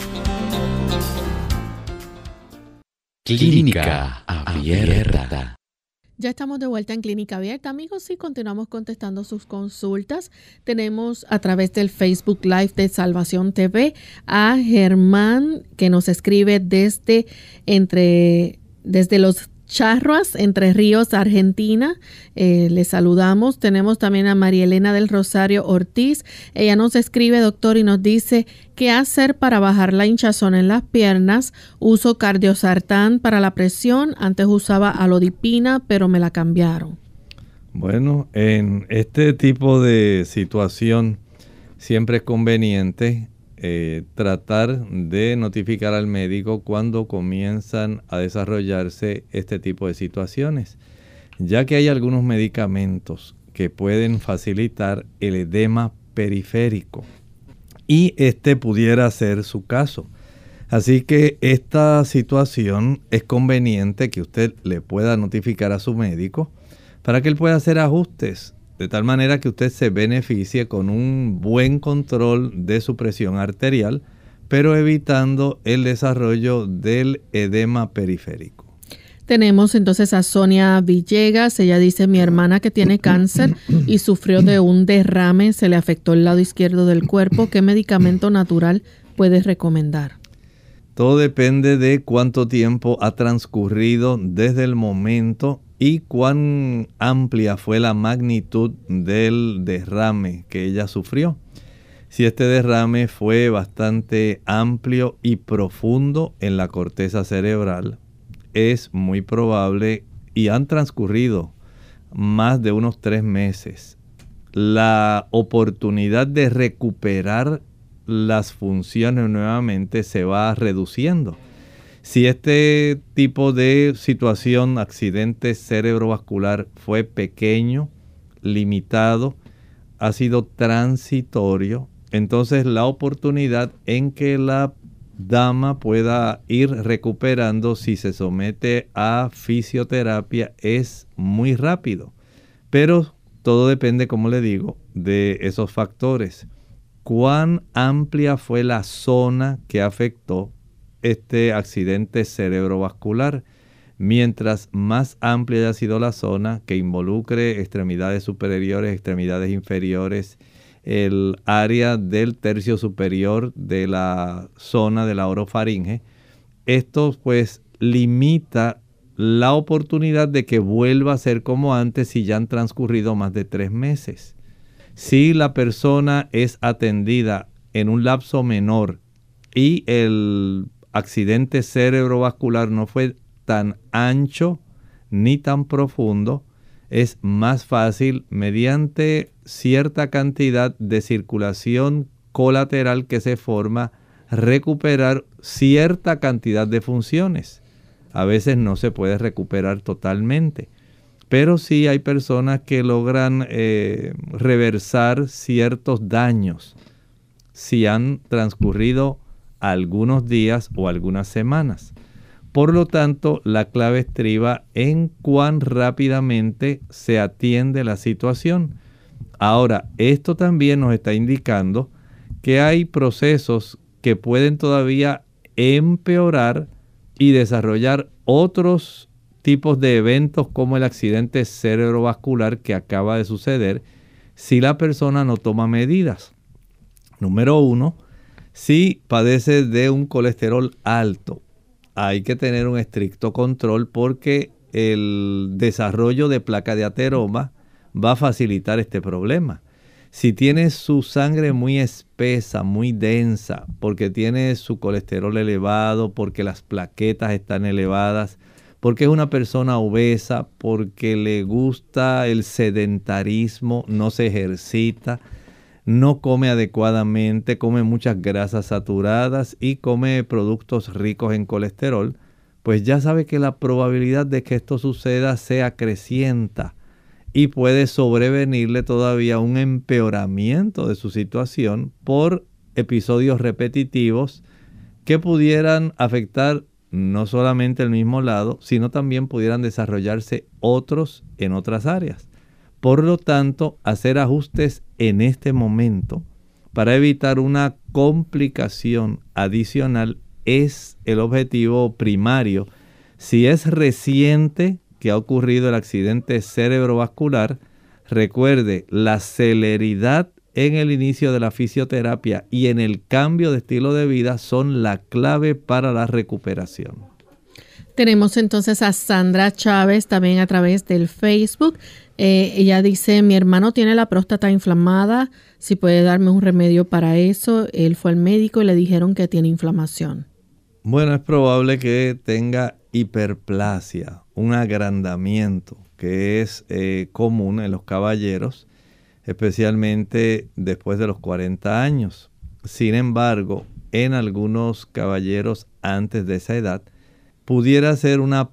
Clínica Abierta. Ya estamos de vuelta en Clínica Abierta, amigos, y continuamos contestando sus consultas. Tenemos a través del Facebook Live de Salvación T V a Germán, que nos escribe desde, entre, desde los Charruas, Entre Ríos, Argentina. Eh, le saludamos. Tenemos también a María Elena del Rosario Ortiz. Ella nos escribe, doctor, y nos dice, ¿qué hacer para bajar la hinchazón en las piernas? Uso Cardiosartán para la presión. Antes usaba Alodipina, pero me la cambiaron. Bueno, en este tipo de situación siempre es conveniente eh, tratar de notificar al médico cuando comienzan a desarrollarse este tipo de situaciones, ya que hay algunos medicamentos que pueden facilitar el edema periférico y este pudiera ser su caso. Así que esta situación es conveniente que usted le pueda notificar a su médico para que él pueda hacer ajustes, de tal manera que usted se beneficie con un buen control de su presión arterial, pero evitando el desarrollo del edema periférico. Tenemos entonces a Sonia Villegas. Ella dice, mi hermana que tiene cáncer y sufrió de un derrame, se le afectó el lado izquierdo del cuerpo. ¿Qué medicamento natural puedes recomendar? Todo depende de cuánto tiempo ha transcurrido desde el momento y cuán amplia fue la magnitud del derrame que ella sufrió. Si este derrame fue bastante amplio y profundo en la corteza cerebral, es muy probable, y han transcurrido más de unos tres meses, la oportunidad de recuperar las funciones nuevamente se va reduciendo. Si este tipo de situación, accidente cerebrovascular, fue pequeño, limitado, ha sido transitorio, entonces la oportunidad en que la dama pueda ir recuperando si se somete a fisioterapia es muy rápido. Pero todo depende, como le digo, de esos factores. ¿Cuán amplia fue la zona que afectó este accidente cerebrovascular? Mientras más amplia haya sido la zona que involucre extremidades superiores, extremidades inferiores, el área del tercio superior de la zona de la orofaringe, esto pues limita la oportunidad de que vuelva a ser como antes si ya han transcurrido más de tres meses. Si la persona es atendida en un lapso menor y el accidente cerebrovascular no fue tan ancho ni tan profundo, es más fácil, mediante cierta cantidad de circulación colateral que se forma, recuperar cierta cantidad de funciones. A veces no se puede recuperar totalmente, pero sí hay personas que logran eh, reversar ciertos daños si han transcurrido algunos días o algunas semanas. Por lo tanto, la clave estriba en cuán rápidamente se atiende la situación. Ahora, esto también nos está indicando que hay procesos que pueden todavía empeorar y desarrollar otros tipos de eventos como el accidente cerebrovascular que acaba de suceder si la persona no toma medidas. Número uno, si padece de un colesterol alto, hay que tener un estricto control porque el desarrollo de placa de ateroma va a facilitar este problema. Si tiene su sangre muy espesa, muy densa, porque tiene su colesterol elevado, porque las plaquetas están elevadas, porque es una persona obesa, porque le gusta el sedentarismo, no se ejercita, no come adecuadamente, come muchas grasas saturadas y come productos ricos en colesterol, pues ya sabe que la probabilidad de que esto suceda se acrecienta y puede sobrevenirle todavía un empeoramiento de su situación por episodios repetitivos que pudieran afectar no solamente el mismo lado, sino también pudieran desarrollarse otros en otras áreas. Por lo tanto, hacer ajustes en este momento para evitar una complicación adicional es el objetivo primario. Si es reciente que ha ocurrido el accidente cerebrovascular, recuerde, la celeridad en el inicio de la fisioterapia y en el cambio de estilo de vida son la clave para la recuperación. Tenemos entonces a Sandra Chávez también a través del Facebook. Eh, ella dice, mi hermano tiene la próstata inflamada, si puede darme un remedio para eso. Él fue al médico y le dijeron que tiene inflamación. Bueno, es probable que tenga hiperplasia, un agrandamiento que es eh, común en los caballeros, especialmente después de los cuarenta años. Sin embargo, en algunos caballeros antes de esa edad, pudiera ser una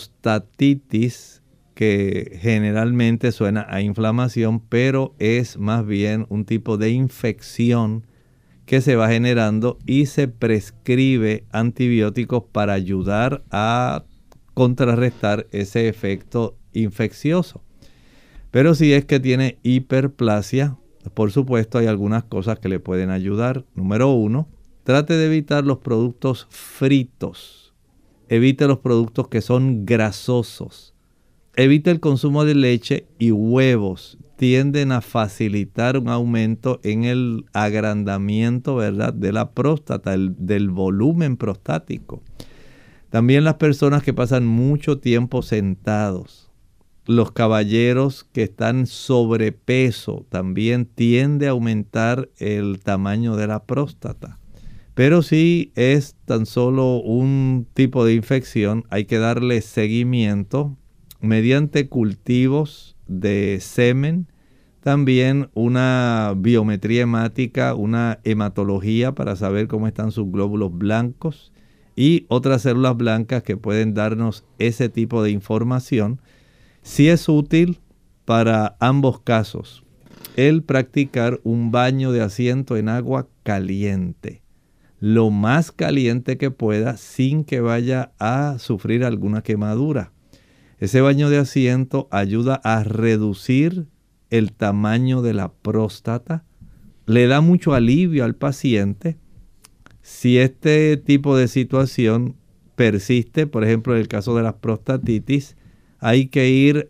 prostatitis que generalmente suena a inflamación, pero es más bien un tipo de infección que se va generando y se prescribe antibióticos para ayudar a contrarrestar ese efecto infeccioso. Pero si es que tiene hiperplasia, por supuesto hay algunas cosas que le pueden ayudar. Número uno, trate de evitar los productos fritos. Evite los productos que son grasosos. Evite el consumo de leche y huevos. Tienden a facilitar un aumento en el agrandamiento, ¿verdad?, de la próstata, el, del volumen prostático. También las personas que pasan mucho tiempo sentados. Los caballeros que están sobrepeso también tiende a aumentar el tamaño de la próstata. Pero si es tan solo un tipo de infección, hay que darle seguimiento mediante cultivos de semen, también una biometría hemática, una hematología para saber cómo están sus glóbulos blancos y otras células blancas que pueden darnos ese tipo de información. Si es útil para ambos casos el practicar un baño de asiento en agua caliente, lo más caliente que pueda sin que vaya a sufrir alguna quemadura. Ese baño de asiento ayuda a reducir el tamaño de la próstata, le da mucho alivio al paciente. Si este tipo de situación persiste, por ejemplo en el caso de la prostatitis, hay que ir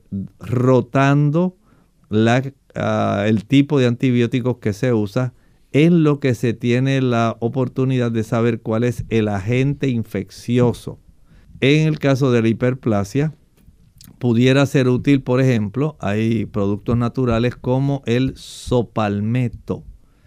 rotando la, uh, el tipo de antibióticos que se usa, en lo que se tiene la oportunidad de saber cuál es el agente infeccioso. En el caso de la hiperplasia, pudiera ser útil, por ejemplo, hay productos naturales como el sopalmeto,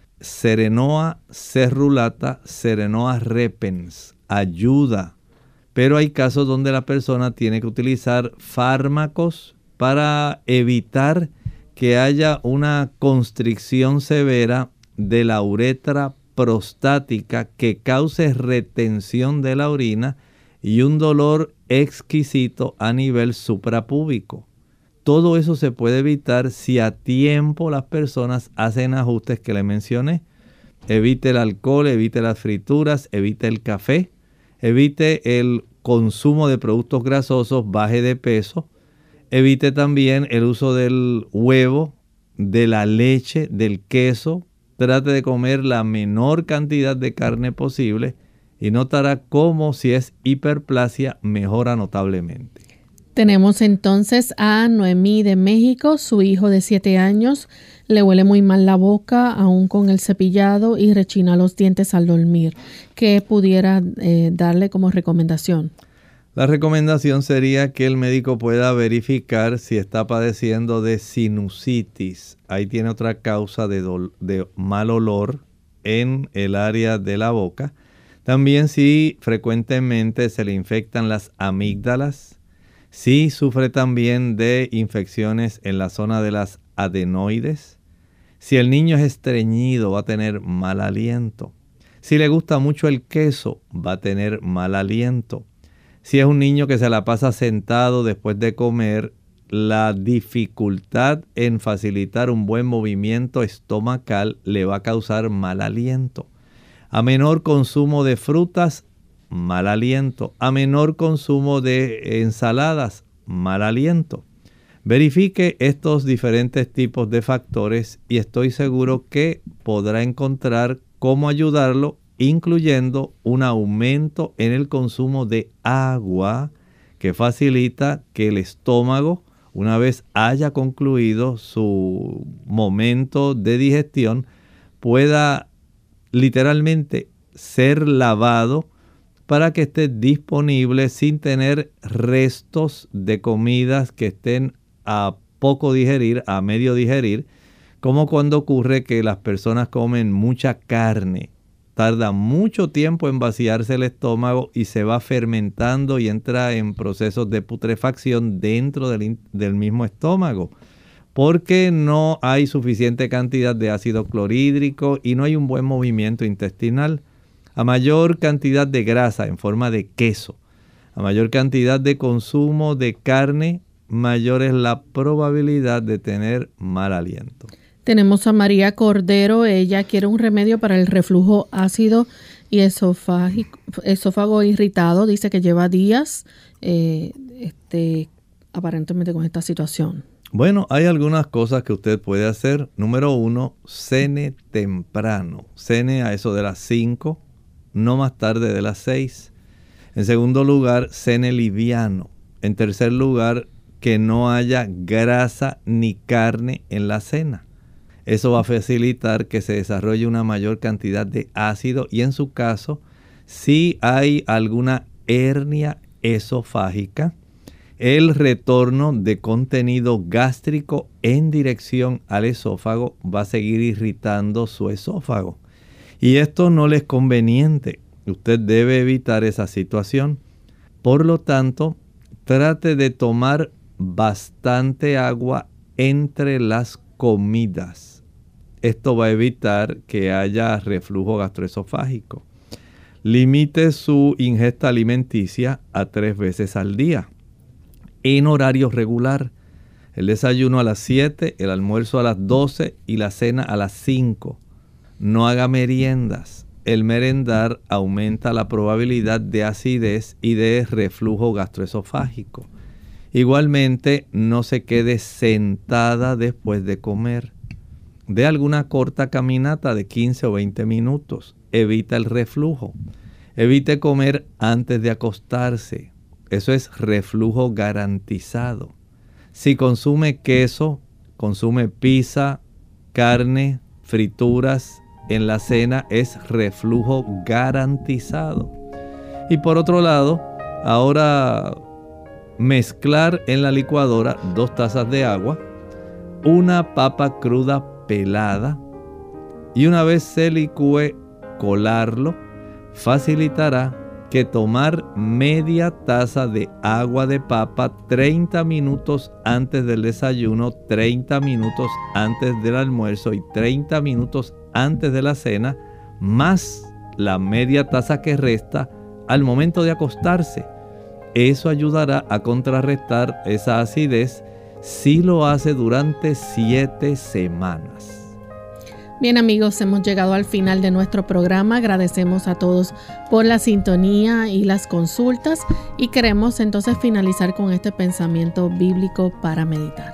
Serenoa cerulata, Serenoa repens, ayuda. Pero hay casos donde la persona tiene que utilizar fármacos para evitar que haya una constricción severa de la uretra prostática que cause retención de la orina y un dolor exquisito a nivel suprapúbico. Todo eso se puede evitar si a tiempo las personas hacen ajustes que le mencioné. Evite el alcohol, evite las frituras, evite el café, evite el consumo de productos grasosos, baje de peso, evite también el uso del huevo, de la leche, del queso. Trate de comer la menor cantidad de carne posible y notará cómo, si es hiperplasia, mejora notablemente. Tenemos entonces a Noemí de México. Su hijo de siete años le huele muy mal la boca, aún con el cepillado, y rechina los dientes al dormir. ¿Qué pudiera eh, darle como recomendación? La recomendación sería que el médico pueda verificar si está padeciendo de sinusitis. Ahí tiene otra causa de, de mal olor en el área de la boca. También si frecuentemente se le infectan las amígdalas. Si sufre también de infecciones en la zona de las adenoides. Si el niño es estreñido, va a tener mal aliento. Si le gusta mucho el queso, va a tener mal aliento. Si es un niño que se la pasa sentado después de comer, la dificultad en facilitar un buen movimiento estomacal le va a causar mal aliento. A menor consumo de frutas, mal aliento. A menor consumo de ensaladas, mal aliento. Verifique estos diferentes tipos de factores y estoy seguro que podrá encontrar cómo ayudarlo, incluyendo un aumento en el consumo de agua que facilita que el estómago, una vez haya concluido su momento de digestión, pueda literalmente ser lavado para que esté disponible sin tener restos de comidas que estén a poco digerir, a medio digerir, como cuando ocurre que las personas comen mucha carne. Tarda mucho tiempo en vaciarse el estómago y se va fermentando y entra en procesos de putrefacción dentro del, del mismo estómago, porque no hay suficiente cantidad de ácido clorhídrico y no hay un buen movimiento intestinal. A mayor cantidad de grasa en forma de queso, a mayor cantidad de consumo de carne, mayor es la probabilidad de tener mal aliento. Tenemos a María Cordero. Ella quiere un remedio para el reflujo ácido y esofágico, esófago irritado. Dice que lleva días eh, este, aparentemente con esta situación. Bueno, hay algunas cosas que usted puede hacer. Número uno, cene temprano. Cene a eso de las cinco, no más tarde de las seis. En segundo lugar, cene liviano. En tercer lugar, que no haya grasa ni carne en la cena. Eso va a facilitar que se desarrolle una mayor cantidad de ácido y en su caso, si hay alguna hernia esofágica, el retorno de contenido gástrico en dirección al esófago va a seguir irritando su esófago. Y esto no le es conveniente. Usted debe evitar esa situación. Por lo tanto, trate de tomar bastante agua entre las comidas. Esto va a evitar que haya reflujo gastroesofágico. Limite su ingesta alimenticia a tres veces al día, en horario regular. El desayuno a las siete, el almuerzo a las doce y la cena a las cinco. No haga meriendas. El merendar aumenta la probabilidad de acidez y de reflujo gastroesofágico. Igualmente, no se quede sentada después de comer. Dé alguna corta caminata de quince o veinte minutos. Evita el reflujo. Evite comer antes de acostarse. Eso es reflujo garantizado. Si consume queso, consume pizza, carne, frituras en la cena, es reflujo garantizado. Y por otro lado, ahora mezclar en la licuadora dos tazas de agua, una papa cruda pelada, y una vez se licúe, colarlo, facilitará que tomar media taza de agua de papa treinta minutos antes del desayuno, treinta minutos antes del almuerzo y treinta minutos antes de la cena, más la media taza que resta al momento de acostarse. Eso ayudará a contrarrestar esa acidez si lo hace durante siete semanas. Bien amigos, hemos llegado al final de nuestro programa. Agradecemos a todos por la sintonía y las consultas y queremos entonces finalizar con este pensamiento bíblico para meditar.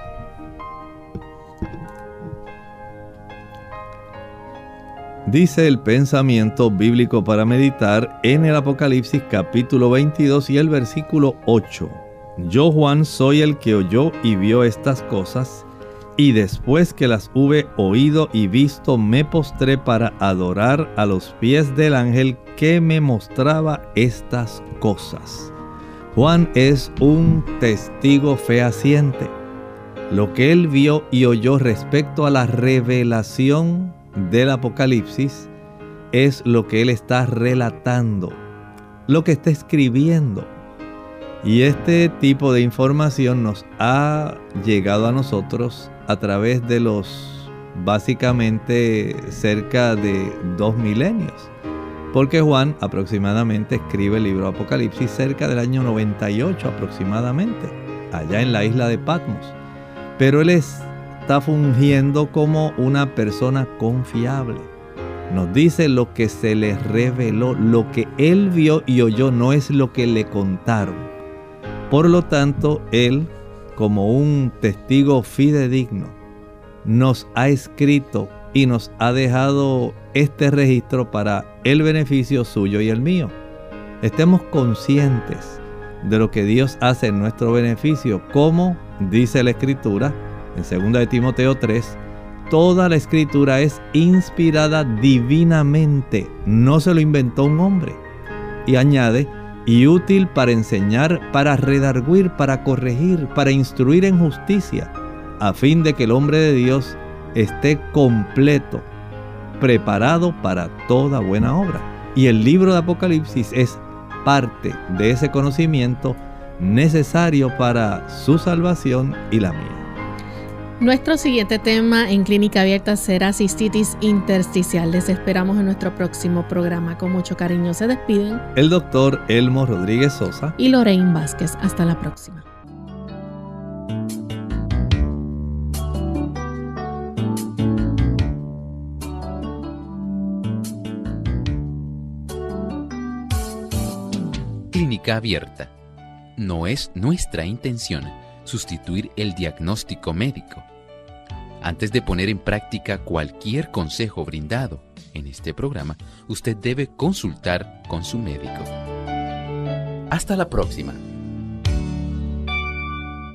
Dice el pensamiento bíblico para meditar en el Apocalipsis capítulo veintidós y el versículo ocho. Yo, Juan, soy el que oyó y vio estas cosas, y después que las hube oído y visto, me postré para adorar a los pies del ángel que me mostraba estas cosas. Juan es un testigo fehaciente. Lo que él vio y oyó respecto a la revelación del Apocalipsis es lo que él está relatando, lo que está escribiendo. Y este tipo de información nos ha llegado a nosotros a través de los básicamente cerca de dos milenios. Porque Juan aproximadamente escribe el libro Apocalipsis cerca del año noventa y ocho aproximadamente, allá en la isla de Patmos. Pero él está fungiendo como una persona confiable. Nos dice lo que se le reveló, lo que él vio y oyó, no es lo que le contaron. Por lo tanto, él, como un testigo fidedigno, nos ha escrito y nos ha dejado este registro para el beneficio suyo y el mío. Estemos conscientes de lo que Dios hace en nuestro beneficio, como dice la Escritura en segunda de Timoteo tres, toda la Escritura es inspirada divinamente, no se lo inventó un hombre. Y añade, y útil para enseñar, para redarguir, para corregir, para instruir en justicia, a fin de que el hombre de Dios esté completo, preparado para toda buena obra. Y el libro de Apocalipsis es parte de ese conocimiento necesario para su salvación y la mía. Nuestro siguiente tema en Clínica Abierta será cistitis intersticial. Les esperamos en nuestro próximo programa. Con mucho cariño se despiden el doctor Elmo Rodríguez Sosa y Lorraine Vázquez. Hasta la próxima. Clínica Abierta. No es nuestra intención sustituir el diagnóstico médico. Antes de poner en práctica cualquier consejo brindado en este programa, usted debe consultar con su médico. Hasta la próxima.